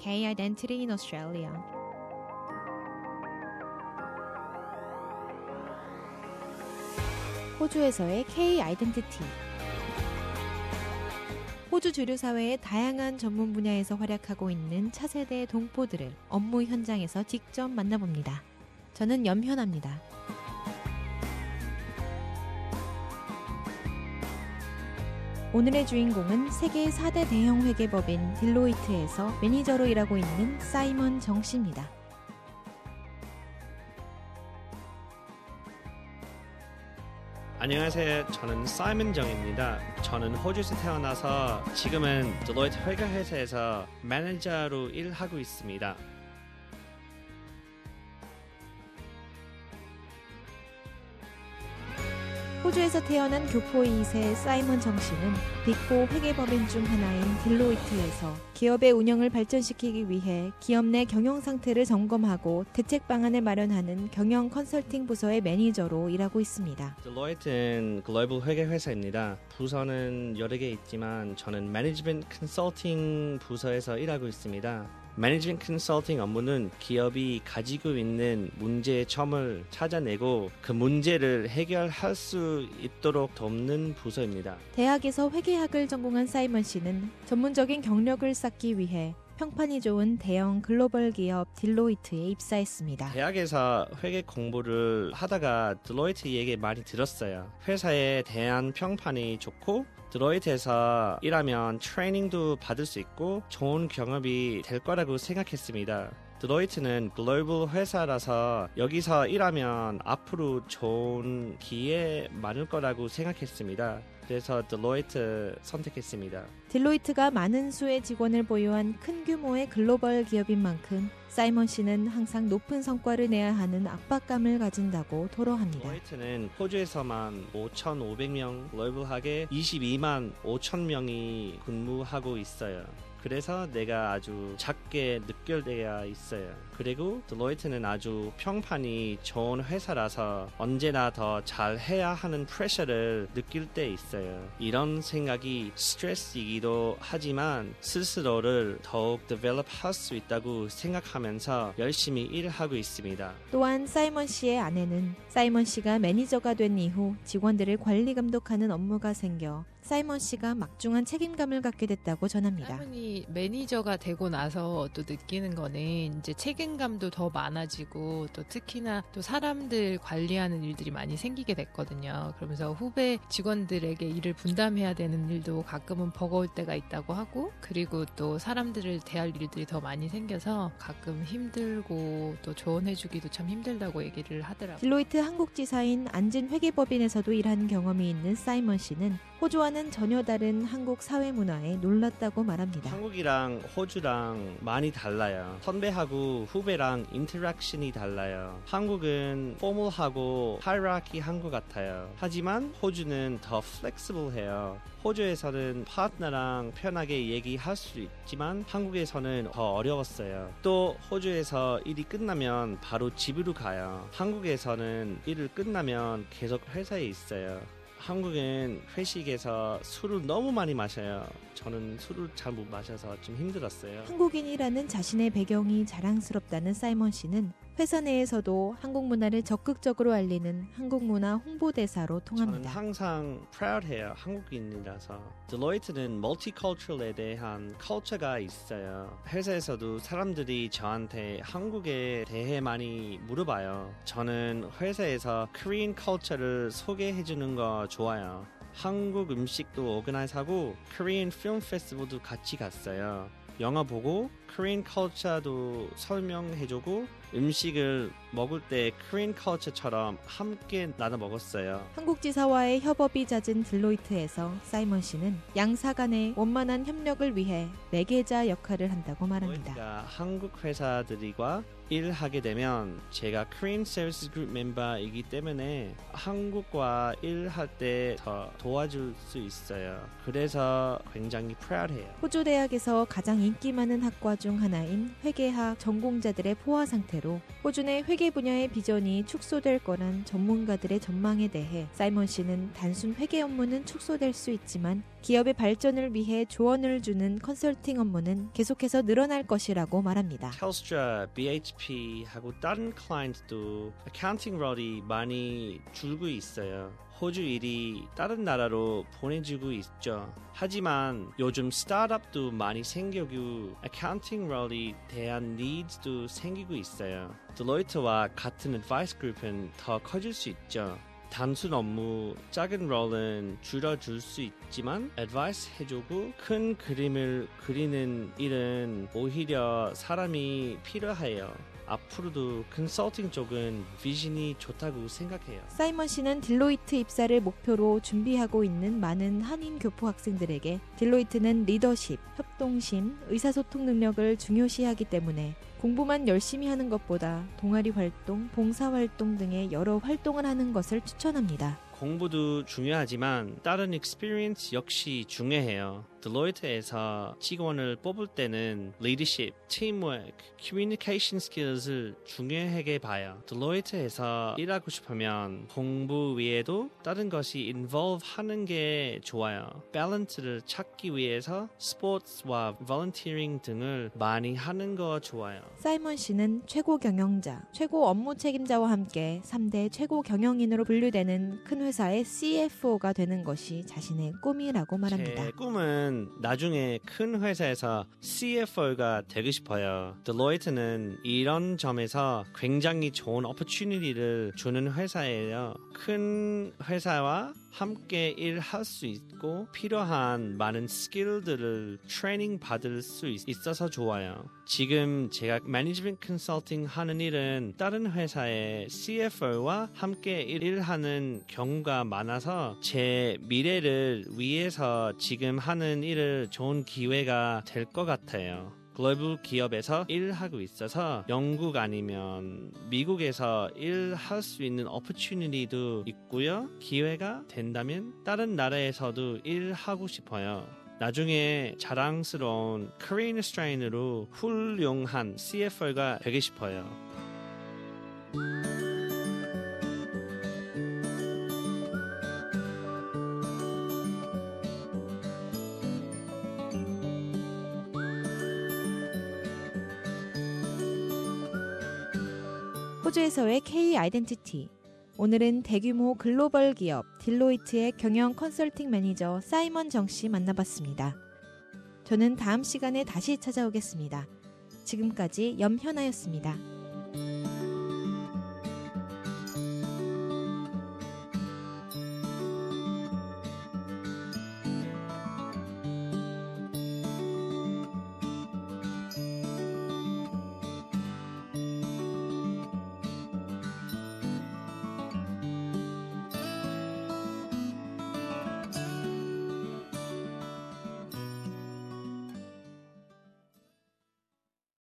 K Identity in Australia. 호주에서의 K 아이덴티티. 호주 주류 사회의 다양한 전문 분야에서 활약하고 있는 차세대의 동포들을 업무 현장에서 직접 만나봅니다. 저는 염현아입니다. 오늘의 주인공은 세계 4대 대형 회계법인 딜로이트에서 매니저로 일하고 있는 사이먼 정 씨입니다. 안녕하세요. 저는 사이먼 정입니다. 저는 호주에서 태어나서 지금은 딜로이트 회계회사에서 매니저로 일하고 있습니다. 호주에서 태어난 교포 2세 사이먼 정 씨는 빅4 회계법인 중 하나인 딜로이트에서 기업의 운영을 발전시키기 위해 기업 내 경영 상태를 점검하고 대책 방안을 마련하는 경영 컨설팅 부서의 매니저로 일하고 있습니다. 딜로이트는 글로벌 회계 회사입니다. 부서는 여러 개 있지만 저는 매니지먼트 컨설팅 부서에서 일하고 있습니다. 매니지먼트 컨설팅 업무는 기업이 가지고 있는 문제의 점을 찾아내고 그 문제를 해결할 수 있도록 돕는 부서입니다. 대학에서 회계학을 전공한 사이먼 씨는 전문적인 경력을 쌓기 위해 평판이 좋은 대형 글로벌 기업 딜로이트에 입사했습니다. 대학에서 회계 공부를 하다가 딜로이트 얘기 많이 들었어요. 회사에 대한 평판이 좋고 딜로이트에서 일하면 트레이닝도 받을 수 있고 좋은 경험이 될 거라고 생각했습니다. 딜로이트는 글로벌 회사라서 여기서 일하면 앞으로 좋은 기회 많을 거라고 생각했습니다. 그래서 딜로이트 선택했습니다. 딜로이트가 많은 수의 직원을 보유한 큰 규모의 글로벌 기업인 만큼 사이먼 씨는 항상 높은 성과를 내야 하는 압박감을 가진다고 토로합니다. 딜로이트는 호주에서만 5,500명, 글로벌하게 22만 5천 명이 근무하고 있어요. 그래서 내가 아주 작게 느껴져야 있어요. 그리고 딜로이트는 아주 평판이 좋은 회사라서 언제나 더 잘해야 하는 프레셔를 느낄 때 있어요. 이런 생각이 스트레스이기도 하지만 스스로를 더욱 디벨롭할 수 있다고 생각하면서 열심히 일하고 있습니다. 또한 사이먼 씨의 아내는 사이먼 씨가 매니저가 된 이후 직원들을 관리 감독하는 업무가 생겨 사이먼 씨가 막중한 책임감을 갖게 됐다고 전합니다. 사이먼이 매니저가 되고 나서 또 느끼는 거는 이제 책임감도 더 많아지고 또 특히나 또 사람들 관리하는 일들이 많이 생기게 됐거든요. 그러면서 후배 직원들에게 일을 분담해야 되는 일도 가끔은 버거울 때가 있다고 하고 그리고 또 사람들을 대할 일들이 더 많이 생겨서 가끔 힘들고 또 조언해주기도 참 힘들다고 얘기를 하더라고요. 딜로이트 한국지사인 안진회계법인에서도 일한 경험이 있는 사이먼 씨는 호주와는 전혀 다른 한국 사회 문화에 놀랐다고 말합니다. 한국이랑 호주랑 많이 달라요. 선배하고 후배랑 인터랙션이 달라요. 한국은 포멀하고 하이라키한 것 같아요. 하지만 호주는 더 플렉시블해요. 호주에서는 파트너랑 편하게 얘기할 수 있지만 한국에서는 더 어려웠어요. 또 호주에서 일이 끝나면 바로 집으로 가요. 한국에서는 일을 끝나면 계속 회사에 있어요. 한국은 회식에서 술을 너무 많이 마셔요. 저는 술을 잘 못 마셔서 좀 힘들었어요. 한국인이라는 자신의 배경이 자랑스럽다는 사이먼 씨는 회사 내에서도 한국 문화를 적극적으로 알리는 한국 문화 홍보대사로 통합니다. 저는 항상 proud해요. 한국인이라서. 딜로이트는 멀티컬처럴에 대한 컬처가 있어요. 회사에서도 사람들이 저한테 한국에 대해 많이 물어봐요. 저는 회사에서 코리안 컬처를 소개해주는 거 좋아요. 한국 음식도 오거나이즈하고 코리안 필름 페스티벌도 같이 갔어요. 영화 보고 코리안 컬처도 설명해주고 음식을 먹을 때 코리안 컬처처럼 함께 나눠 먹었어요. 한국지사와의 협업이 잦은 딜로이트에서 사이먼 씨는 양사 간의 원만한 협력을 위해 매개자 역할을 한다고 말합니다. 딜로이트가 한국 회사들과 일하게 되면 제가 Korean Services Group 멤버이기 때문에 한국과 일할 때 더 도와줄 수 있어요. 그래서 굉장히 proud해요. 호주 대학에서 가장 인기 많은 학과 중 중 하나인 회계학 전공자들의 포화 상태로 호주 내 회계 분야의 비전이 축소될 거란 전문가들의 전망에 대해 사이먼 씨는 단순 회계 업무는 축소될 수 있지만 기업의 발전을 위해 조언을 주는 컨설팅 업무는 계속해서 늘어날 것이라고 말합니다. 텔스트라, BHP하고 다른 클라이언트도 어카운팅 롤이 많이 줄고 있어요. 호주 일이 다른 나라로 보내지고 있죠. 하지만 요즘 스타트업도 많이 생기고 어카운팅 롤에 대한 니즈도 생기고 있어요. 딜로이트와 같은 어드바이스 그룹은 더 커질 수 있죠. 단순 업무, 작은 롤은 줄어들 수 있지만 어드바이스 해주고 큰 그림을 그리는 일은 오히려 사람이 필요해요. 앞으로도 컨설팅 쪽은 비전이 좋다고 생각해요. 사이먼 씨는 딜로이트 입사를 목표로 준비하고 있는 많은 한인 교포 학생들에게 딜로이트는 리더십, 협동심, 의사소통 능력을 중요시하기 때문에 공부만 열심히 하는 것보다 동아리 활동, 봉사활동 등의 여러 활동을 하는 것을 추천합니다. 공부도 중요하지만 다른 experience 역시 중요해요. 딜로이트에서 직원을 뽑을 때는 leadership, teamwork, communication skills을 중요하게 봐요. 딜로이트에서 일하고 싶으면 공부 외에도 다른 것이 involve 하는 게 좋아요. 밸런스를 찾기 위해서 스포츠와 volunteering 등을 많이 하는 거 좋아요. 사이먼 씨는 최고 경영자, 최고 업무 책임자와 함께 3대 최고 경영인으로 분류되는 큰 회사의 CFO가 되는 것이 자신의 꿈이라고 말합니다. 제 꿈은 나중에 큰 회사에서 CFO가 되고 싶어요. 딜로이트는 이런 점에서 굉장히 좋은 opportunity를 주는 회사예요. 큰 회사와 함께 일할 수 있고 필요한 많은 스킬들을 트레이닝 받을 수 있어서 좋아요. 지금 제가 매니지먼트 컨설팅 하는 일은 다른 회사의 CFO와 함께 일하는 경우가 많아서 제 미래를 위해서 지금 하는 일을 좋은 기회가 될 것 같아요. 글로벌 기업에서 일하고 있어서 영국 아니면 미국에서 일할 수 있는 opportunity도 있고요. 기회가 된다면 다른 나라에서도 일하고 싶어요. 나중에 자랑스러운 Korean Australian으로 훌륭한 CFO가 되고 싶어요. 호주에서의 K 아이덴티티. 오늘은 대규모 글로벌 기업 딜로이트의 경영 컨설팅 매니저 사이먼 정 씨 만나봤습니다. 저는 다음 시간에 다시 찾아오겠습니다. 지금까지 염현아였습니다.